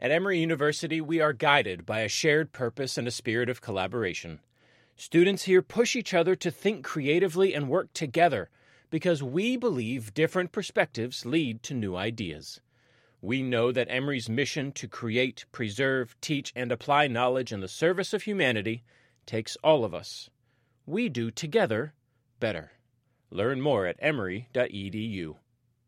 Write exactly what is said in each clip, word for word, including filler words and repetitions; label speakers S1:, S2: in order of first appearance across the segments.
S1: At Emory University, we are guided by a shared purpose and a spirit of collaboration. Students here push each other to think creatively and work together because we believe different perspectives lead to new ideas. We know that Emory's mission to create, preserve, teach, and apply knowledge in the service of humanity takes all of us. We do together better. Learn more at emory dot e d u.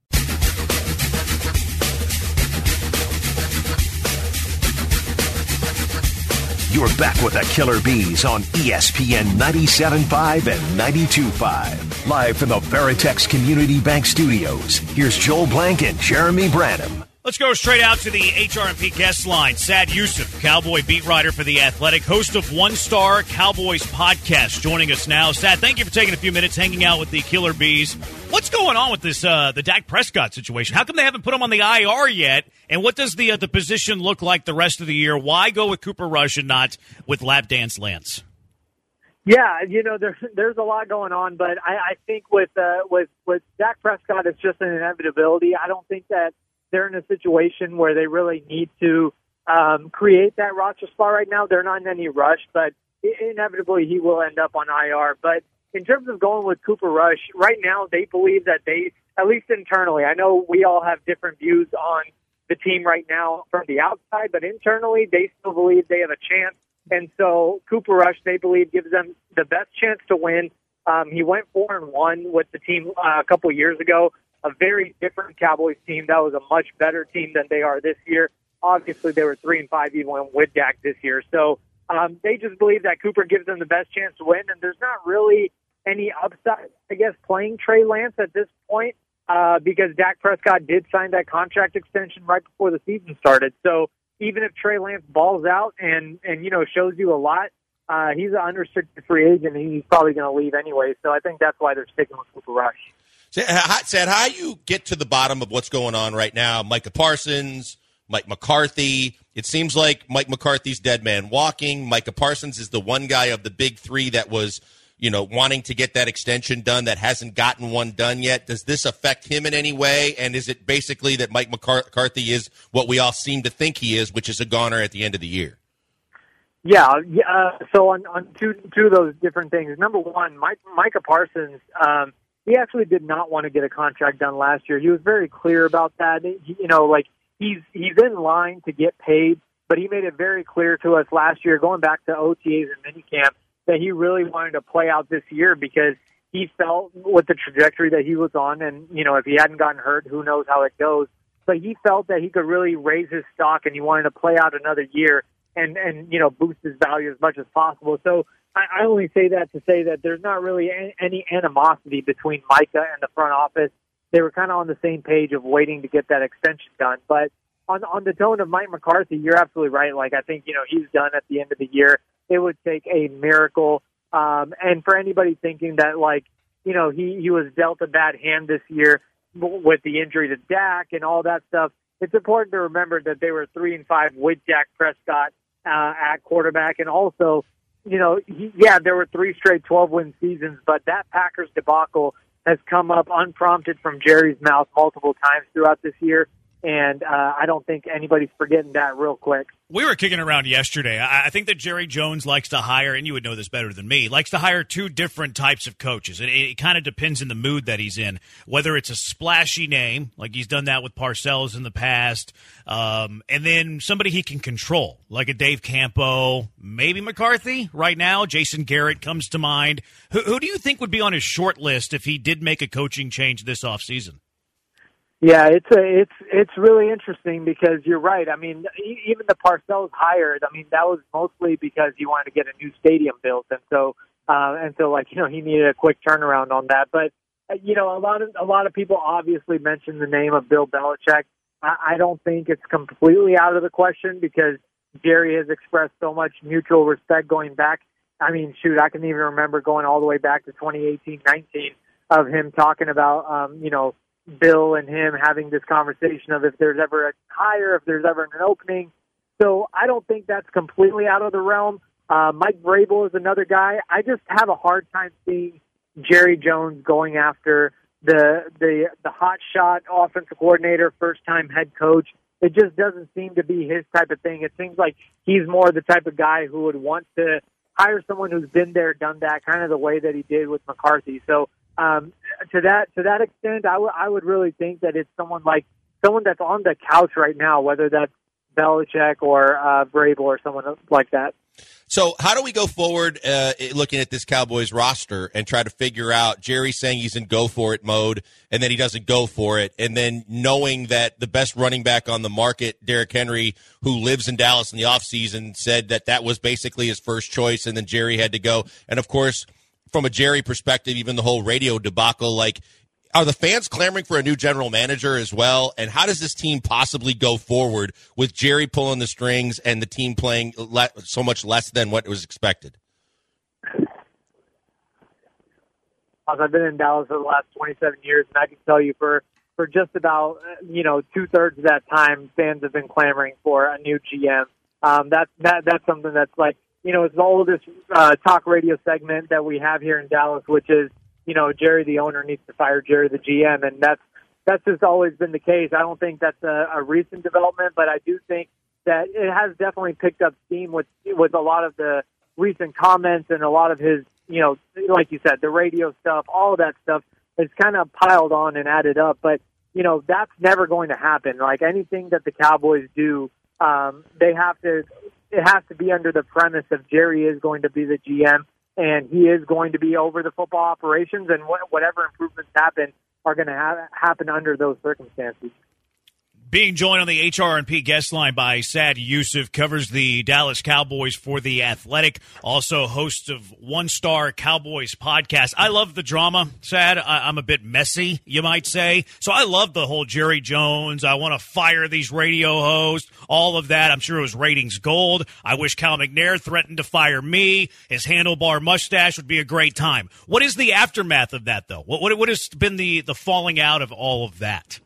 S2: You're back with the Killer Bees on E S P N ninety-seven point five and ninety-two point five. Live from the Veritex Community Bank Studios, here's Joel Blank and Jeremy Branham.
S3: Let's go straight out to the H R M P guest line. Sad Youssef, Cowboy beat writer for The Athletic, host of One Star Cowboys podcast, joining us now. Sad, thank you for taking a few minutes hanging out with the Killer Bees. What's going on with this uh, the Dak Prescott situation? How come they haven't put him on the I R yet? And what does the uh, the position look like the rest of the year? Why go with Cooper Rush and not with Lap Dance Lance?
S4: Yeah, you know, there's there's a lot going on, but I, I think with uh, with with Dak Prescott, it's just an inevitability. I don't think that they're in a situation where they really need to um, create that roster spot right now. They're not in any rush, but inevitably he will end up on I R. But in terms of going with Cooper Rush, right now they believe that they, at least internally, I know we all have different views on the team right now from the outside, but internally they still believe they have a chance. And so Cooper Rush, they believe, gives them the best chance to win. Um, he went four and one with the team uh, a couple years ago. A very different Cowboys team. That was a much better team than they are this year. Obviously, they were three and five even with Dak this year. So um, they just believe that Cooper gives them the best chance to win, and there's not really any upside, I guess, playing Trey Lance at this point uh, because Dak Prescott did sign that contract extension right before the season started. So even if Trey Lance balls out and and you know shows you a lot, uh, he's an unrestricted free agent, and he's probably going to leave anyway. So I think that's why they're sticking with Cooper Rush.
S5: Sad, how you get to the bottom of what's going on right now? Micah Parsons, Mike McCarthy. It seems like Mike McCarthy's dead man walking. Micah Parsons is the one guy of the big three that was, you know, wanting to get that extension done that hasn't gotten one done yet. Does this affect him in any way? And is it basically that Mike McCarthy is what we all seem to think he is, which is a goner at the end of the year?
S4: Yeah, uh, so on, on two, two of those different things. Number one, Mike, Micah Parsons, um, he actually did not want to get a contract done last year. He was very clear about that. He, you know, like he's he's in line to get paid, but he made it very clear to us last year, going back to O T As and minicamp, that he really wanted to play out this year because he felt with the trajectory that he was on, and you know, if he hadn't gotten hurt, who knows how it goes. But he felt that he could really raise his stock, and he wanted to play out another year and and you know boost his value as much as possible. So I only say that to say that there's not really any animosity between Micah and the front office. They were kind of on the same page of waiting to get that extension done. But on on the tone of Mike McCarthy, you're absolutely right. Like, I think, you know, he's done at the end of the year. It would take a miracle. Um, and for anybody thinking that, like, you know, he, he was dealt a bad hand this year with the injury to Dak and all that stuff, it's important to remember that they were three and five with Dak Prescott uh, at quarterback. And also, you know, he, yeah, there were three straight twelve-win seasons, but that Packers debacle has come up unprompted from Jerry's mouth multiple times throughout this year, and uh, I don't think anybody's forgetting that real quick.
S3: We were kicking around yesterday. I think that Jerry Jones likes to hire, and you would know this better than me, likes to hire two different types of coaches. It, it kind of depends on the mood that he's in, whether it's a splashy name, like he's done that with Parcells in the past, um, and then somebody he can control, like a Dave Campo, maybe McCarthy. Right now, Jason Garrett comes to mind. Who, who do you think would be on his short list if he did make a coaching change this offseason?
S4: Yeah, it's a, it's it's really interesting because you're right. I mean, even the Parcells hired, I mean, that was mostly because he wanted to get a new stadium built, and so uh, and so like you know he needed a quick turnaround on that. But uh, you know, a lot of a lot of people obviously mention the name of Bill Belichick. I, I don't think it's completely out of the question because Jerry has expressed so much mutual respect going back. I mean, shoot, I can even remember going all the way back to twenty eighteen nineteen of him talking about um, you know. Bill and him having this conversation of if there's ever a hire, if there's ever an opening. So I don't think that's completely out of the realm. Uh, Mike Vrabel is another guy. I just have a hard time seeing Jerry Jones going after the the the hot shot offensive coordinator, first time head coach it just doesn't seem to be his type of thing. It seems like he's more the type of guy who would want to hire someone who's been there, done that, kind of the way that he did with McCarthy. So um, to that to that extent, I, w- I would really think that it's someone like someone that's on the couch right now, whether that's Belichick or uh, Vrabel or someone like that.
S5: So how do we go forward uh, looking at this Cowboys roster and try to figure out Jerry saying he's in go-for-it mode and then he doesn't go for it, and then knowing that the best running back on the market, Derrick Henry, who lives in Dallas in the offseason, said that that was basically his first choice, and then Jerry had to go. And, of course, from a Jerry perspective, even the whole radio debacle, like, are the fans clamoring for a new general manager as well? And how does this team possibly go forward with Jerry pulling the strings and the team playing le- so much less than what was expected?
S4: I've been in Dallas for the last twenty-seven years, and I can tell you for, for just about, you know, two-thirds of that time, fans have been clamoring for a new G M. Um, that, that, that's something that's like, you know, it's the oldest uh, talk radio segment that we have here in Dallas, which is, you know, Jerry, the owner, needs to fire Jerry, the G M, and that's that's just always been the case. I don't think that's a, a recent development, but I do think that it has definitely picked up steam with with a lot of the recent comments and a lot of his, you know, like you said, the radio stuff, all of that stuff is kind of piled on and added up. But, you know, that's never going to happen. Like anything that the Cowboys do, um, they have to, it has to be under the premise of Jerry is going to be the G M. And he is going to be over the football operations, and wh- whatever improvements happen are going to ha- happen under those circumstances.
S3: Being joined on the H R and P guest line by Sad Yusuf, covers the Dallas Cowboys for The Athletic, also host of One Star Cowboys podcast. I love the drama, Sad. I- I'm a bit messy, you might say. So I love the whole Jerry Jones, I want to fire these radio hosts, all of that. I'm sure it was ratings gold. I wish Cal McNair threatened to fire me. His handlebar mustache would be a great time. What is the aftermath of that, though? What, what, what has been the, the falling out of all of that?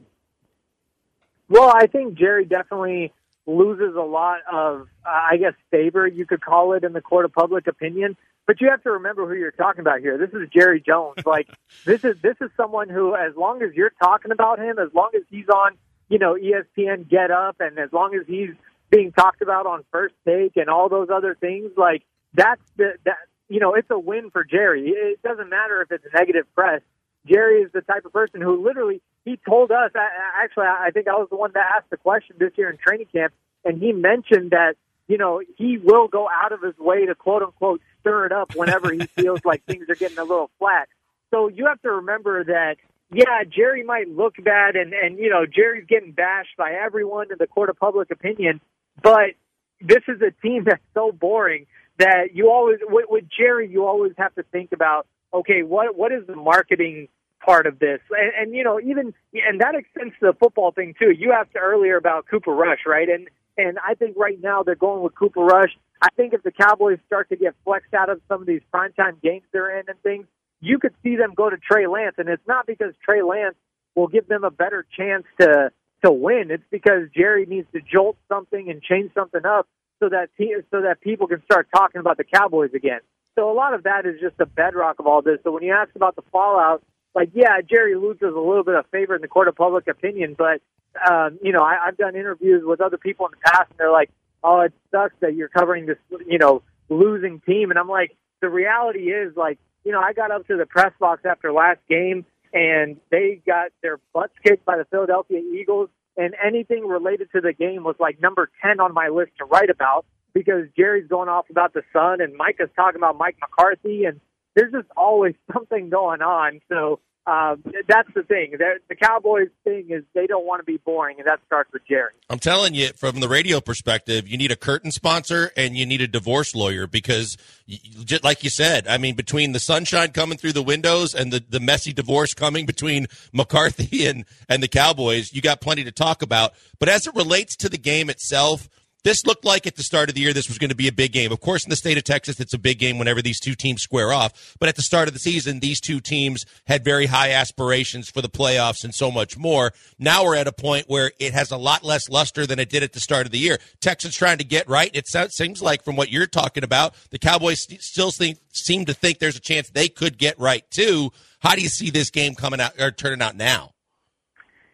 S4: Well, I think Jerry definitely loses a lot of, uh, I guess, favor, you could call it, in the court of public opinion. But you have to remember who you're talking about here. This is Jerry Jones. Like, this is this is someone who, as long as you're talking about him, as long as he's on, you know, E S P N Get Up, and as long as he's being talked about on First Take and all those other things, like, that's the, that, you know, it's a win for Jerry. It doesn't matter if it's negative press. Jerry is the type of person who literally, he told us, actually, I think I was the one that asked the question this year in training camp, and he mentioned that, you know, he will go out of his way to, quote unquote, stir it up whenever he feels like things are getting a little flat. So you have to remember that, yeah, Jerry might look bad, and, and you know, Jerry's getting bashed by everyone in the court of public opinion, but this is a team that's so boring that you always, with, with Jerry, you always have to think about, okay, what what is the marketing part of this? And, and, you know, even, and that extends to the football thing, too. You asked earlier about Cooper Rush, right? And and I think right now they're going with Cooper Rush. I think if the Cowboys start to get flexed out of some of these primetime games they're in and things, you could see them go to Trey Lance. And it's not because Trey Lance will give them a better chance to to win. It's because Jerry needs to jolt something and change something up so that te- so that people can start talking about the Cowboys again. So a lot of that is just the bedrock of all this. So when you ask about the fallout, like, yeah, Jerry loses a little bit of favor in the court of public opinion, but, um, you know, I, I've done interviews with other people in the past, and they're like, oh, it sucks that you're covering this, you know, losing team. And I'm like, the reality is, like, you know, I got up to the press box after last game, and they got their butts kicked by the Philadelphia Eagles, and anything related to the game was, like, number ten on my list to write about, because Jerry's going off about the Sun, and Micah's talking about Mike McCarthy, and there's just always something going on. So um, that's the thing. They're, the Cowboys thing is they don't want to be boring, and that starts with Jerry.
S5: I'm telling you, from the radio perspective, you need a curtain sponsor and you need a divorce lawyer because, you, just like you said, I mean, between the sunshine coming through the windows and the, the messy divorce coming between McCarthy and, and the Cowboys, you got plenty to talk about. But as it relates to the game itself, this looked like at the start of the year this was going to be a big game. Of course, in the state of Texas, it's a big game whenever these two teams square off. But at the start of the season, these two teams had very high aspirations for the playoffs and so much more. Now we're at a point where it has a lot less luster than it did at the start of the year. Texans trying to get right. It seems like from what you're talking about, the Cowboys still think, seem to think there's a chance they could get right too. How do you see this game coming out or turning out now?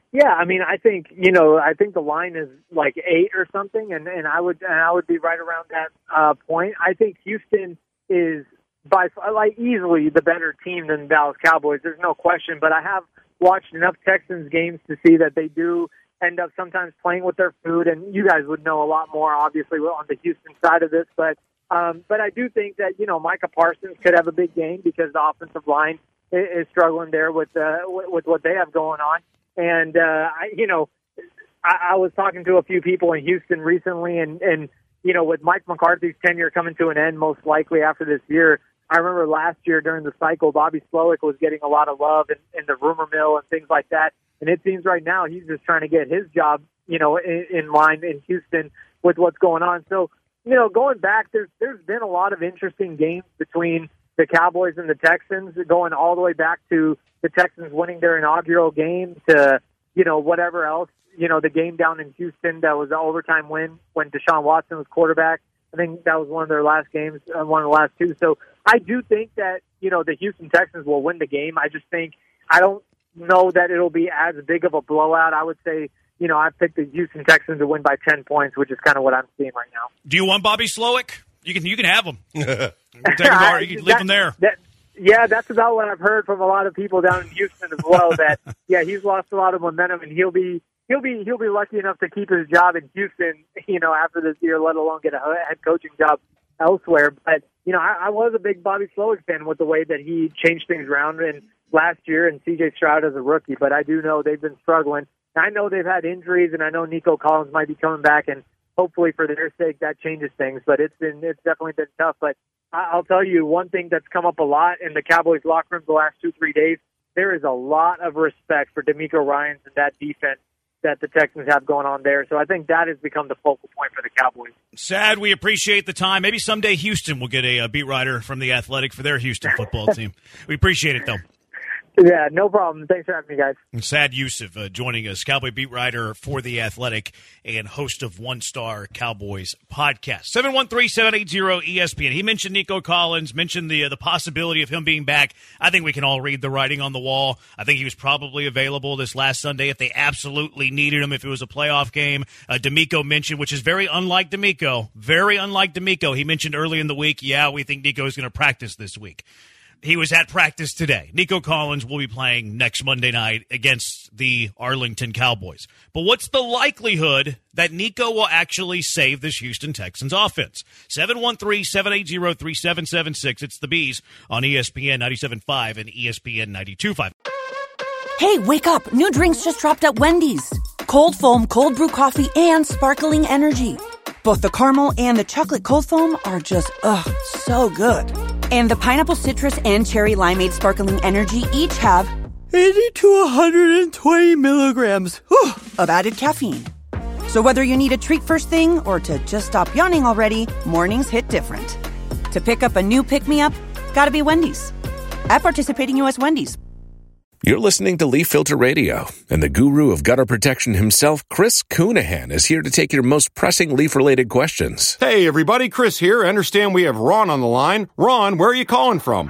S4: Yeah, I mean, I think you know, I think the line is like eight or something, and, and I would and I would be right around that uh, point. I think Houston is by like easily the better team than the Dallas Cowboys. There's no question. But I have watched enough Texans games to see that they do end up sometimes playing with their food, and you guys would know a lot more, obviously, on the Houston side of this. But um, but I do think that you know Micah Parsons could have a big game because the offensive line is, is struggling there with uh, with what they have going on. And, uh, I, you know, I, I was talking to a few people in Houston recently, and, and, you know, with Mike McCarthy's tenure coming to an end most likely after this year, I remember last year during the cycle, Bobby Slowick was getting a lot of love in, in the rumor mill and things like that. And it seems right now he's just trying to get his job, you know, in, in line in Houston with what's going on. So, you know, going back, there's there's been a lot of interesting games between the Cowboys and the Texans, going all the way back to the Texans winning their inaugural game to, you know, whatever else, you know, the game down in Houston that was an overtime win when Deshaun Watson was quarterback. I think that was one of their last games, uh, one of the last two. So I do think that, you know, the Houston Texans will win the game. I just think, I don't know that it'll be as big of a blowout. I would say, you know, I picked the Houston Texans to win by ten points, which is kind of what I'm seeing right now.
S3: Do you want Bobby Slowick? You can, you can have him. You can take him over. You can leave
S4: that,
S3: him there.
S4: That, Yeah, that's about what I've heard from a lot of people down in Houston as well. That yeah, he's lost a lot of momentum, and he'll be he'll be he'll be lucky enough to keep his job in Houston, you know, after this year, let alone get a head coaching job elsewhere. But you know, I, I was a big Bobby Slowick fan with the way that he changed things around in last year, and C J Stroud as a rookie. But I do know they've been struggling. I know they've had injuries, and I know Nico Collins might be coming back, and hopefully for their sake that changes things. But it's been it's definitely been tough. But I'll tell you one thing that's come up a lot in the Cowboys locker room the last two, three days. There is a lot of respect for DeMeco Ryans and that defense that the Texans have going on there. So I think that has become the focal point for the Cowboys.
S3: Sad, we appreciate the time. Maybe someday Houston will get a, a beat writer from The Athletic for their Houston football team. We appreciate it, though.
S4: Yeah, no problem. Thanks for having me, guys.
S3: And Sad Youssef uh, joining us, Cowboy beat writer for The Athletic and host of One Star Cowboys podcast. seven one three, seven eight zero, E S P N. He mentioned Nico Collins, mentioned the uh, the possibility of him being back. I think we can all read the writing on the wall. I think he was probably available this last Sunday if they absolutely needed him, if it was a playoff game. Uh, DeMeco mentioned, which is very unlike DeMeco, very unlike DeMeco. He mentioned early in the week, yeah, we think Nico is going to practice this week. He was at practice today. Nico Collins will be playing next Monday night against the Arlington Cowboys. But what's the likelihood that Nico will actually save this Houston Texans offense? seven one three, seven eight zero, three seven seven six. It's the Bees on E S P N ninety-seven point five and E S P N ninety-two point five.
S6: Hey, wake up. New drinks just dropped at Wendy's. Cold foam, cold brew coffee, and sparkling energy. Both the caramel and the chocolate cold foam are just, ugh, so good. And the pineapple citrus and cherry limeade sparkling energy each have eighty to one hundred twenty milligrams whew, of added caffeine. So whether you need a treat first thing or to just stop yawning already, mornings hit different. To pick up a new pick-me-up, gotta be Wendy's. At participating U S Wendy's.
S7: You're listening to Leaf Filter Radio, and the guru of gutter protection himself, Chris Coonahan, is here to take your most pressing leaf-related questions.
S8: Hey, everybody, Chris here. I understand we have Ron on the line. Ron, where are you calling from?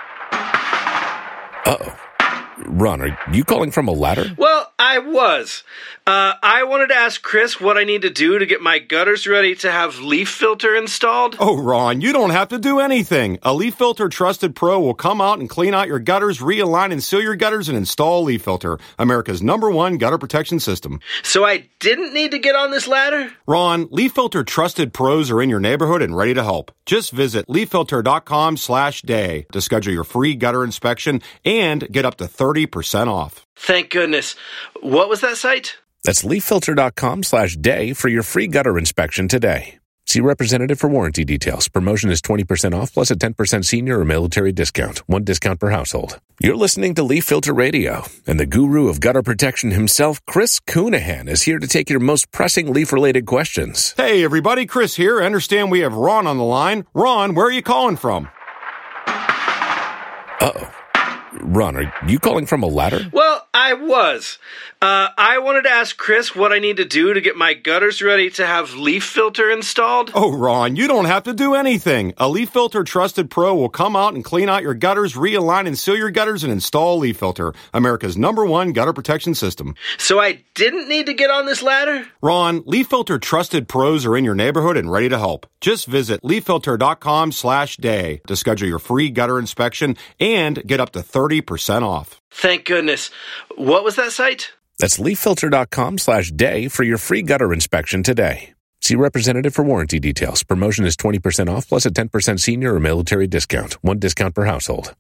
S7: Uh-oh. Ron, are you calling from a ladder?
S9: Well, I was. Uh, I wanted to ask Chris what I need to do to get my gutters ready to have Leaf Filter installed.
S8: Oh, Ron, you don't have to do anything. A Leaf Filter Trusted Pro will come out and clean out your gutters, realign and seal your gutters, and install Leaf Filter, America's number one gutter protection system.
S9: So I didn't need to get on this ladder?
S8: Ron, Leaf Filter Trusted Pros are in your neighborhood and ready to help. Just visit leaffilter.com slash day to schedule your free gutter inspection and get up to thirty percent off.
S9: Thank goodness. What was that site?
S7: That's leaffilter.com slash day for your free gutter inspection today. See representative for warranty details. Promotion is twenty percent off plus a ten percent senior or military discount. One discount per household. You're listening to Leaf Filter Radio, and the guru of gutter protection himself, Chris Coonahan, is here to take your most pressing leaf-related questions.
S8: Hey, everybody, Chris here. I understand we have Ron on the line. Ron, where are you calling from?
S7: Uh-oh. Ron, are you calling from a ladder?
S9: Well, I was. Uh, I wanted to ask Chris what I need to do to get my gutters ready to have leaf filter installed.
S8: Oh, Ron, you don't have to do anything. A Leaf Filter Trusted Pro will come out and clean out your gutters, realign and seal your gutters, and install Leaf Filter, America's number one gutter protection system.
S9: So I didn't need to get on this ladder?
S8: Ron, Leaf Filter Trusted Pros are in your neighborhood and ready to help. Just visit leaffilter.com slash day to schedule your free gutter inspection and get up to thirty percent off.
S9: Thank goodness. What was that site?
S7: That's leaffilter.com slash day for your free gutter inspection today. See representative for warranty details. Promotion is twenty percent off plus a ten percent senior or military discount. One discount per household.